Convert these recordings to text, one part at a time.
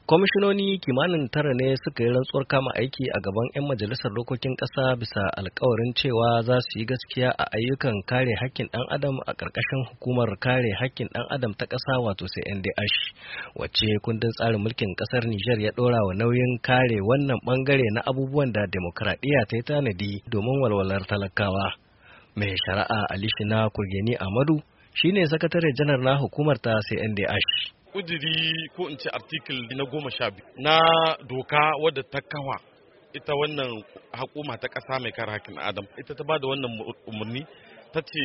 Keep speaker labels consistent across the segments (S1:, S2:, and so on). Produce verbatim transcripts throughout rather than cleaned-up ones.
S1: Kwamishinoni kimanin tara ne suka yi rantsuwar kama aiki a gaban 'yan majalisar dokokin ƙasa bisa alkawarin cewa za su yi gaskiya a ayyukan kare haƙƙin ɗan adam a ƙarƙashin hukumar kare haƙƙin ɗan adam ta ƙasa wato C N D H, wacce kundin tsarin mulkin ƙasar Nijar ya ɗora wa nauyin kare wannan ɓangare na abubuwan da demokradiyya ta yi tanadi domin walwalar talakawa. Mai shari'a Ali Shina Kurgeni Amadu shine sakatare janar na hukumar ta C N D H.
S2: Kudiri ko in ce artikel na goma sha biyu na doka wadda ta kawa ita wannan hukuma ta ƙasa mai kare haƙƙin adam ita ta bada wannan umarni ta ce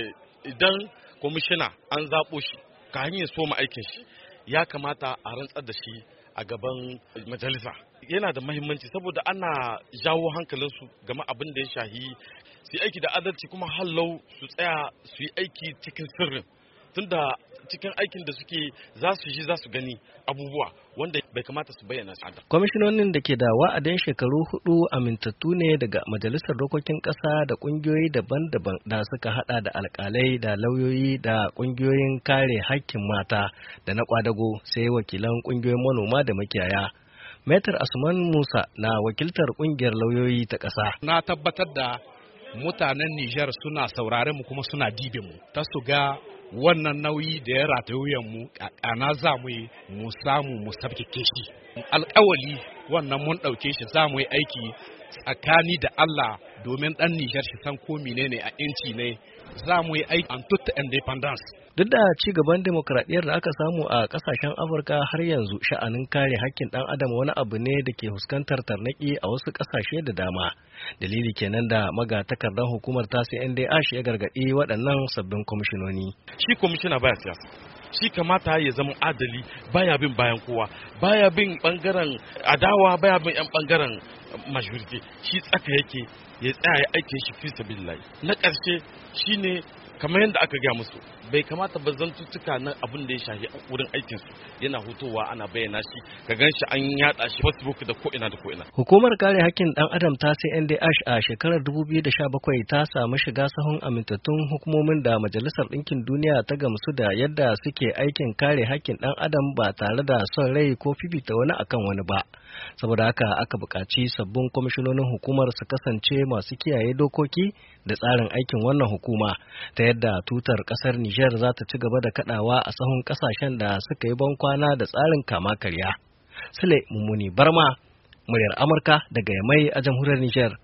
S2: idan kwamishina an zaɓo shi ka hanyar soma aikin shi ya kamata a rantsar da shi a gaban majalisa. Yana da mahimmanci saboda ana jawo hankalinsu game abin da ya shahi su yi aiki da adalci kuma hallau su tsaya su yi aiki cikin sirrin tunda cikin aikin da suke za su ji za su gani abubuwa wanda bai kamata su bayyana su.
S1: Kwamishinonin da ke da wa'adin shekaru hudu amintattu ne daga majalisar dokokin ƙasa da ƙungiyoyi daban-daban da suka hada da alƙalai da lauyoyi da ƙungiyoyin kare haƙƙin mata da na kwadago sai wakilan ƙungiyoyin manoma da makiyaya. Metar Asman Musa na wakiltar ƙungiyar lauyoyi ta ƙasa.
S3: Na tabbatar da mutanen Nijar suna saurare mu kuma suna dibe mu ta su ga wannan nauyi da ya rataye mu ana za mu yi mu samu mu sabkeke shi. Alƙawali wannan mun ɗauke shi za mu yi aiki tsakani da Allah domin ɗan Nijar shi san ko menene a inci ne za mu yi aiki an tutta independence.
S1: Duk da ci gaban demokradiyyar da aka samu a kasashen Afirka har yanzu sha'anin kare hakkin ɗan adam wani abu ne da ke fuskantar tarnaki a wasu ƙasashe da dama. Dalili kenan da magatakardar hukumar ta C N D H ya gargaɗi waɗannan sabbin kwamishinoni.
S2: Shi kwamishina baya siyasa. Shi kamata ya zama adali baya bin bayan kowa, baya bin bangaren adawa, baya bin yan bangaren majority. Shi tsaka yake ya tsaya ya aike shi fi sabilillahi. Na ƙarshe shine kamar yadda aka gaya musu bai kamata ba zantuttuka na abin da ya shahi wurin aikin su yana hutowa ana bayyana shi ka gan shi an yada shi Facebook da ko ina da ko ina.
S1: Hukumar kare hakkin dan adam ta C N D H a shekarar dubu biyu da sha bakwai ta samu shiga sahun amintattun hukumomin da Majalisar Ɗinkin Duniya ta gamsu da yadda suke aikin kare hakkin dan adam ba tare da son rai ko fifita wani akan wani ba. Saboda haka aka buƙaci sabbin kwamishinonin hukumar su kasance masu kiyaye dokoki da tsarin aikin wannan hukuma ta yadda tutar ƙasar Nijar za ta ci gaba da kaɗawa a sahun ƙasashen da suka yi bankwana da tsarin kama karya. Sule Mummuni Barma, muryar Amurka daga Yamai a jamhuriyar Nijar.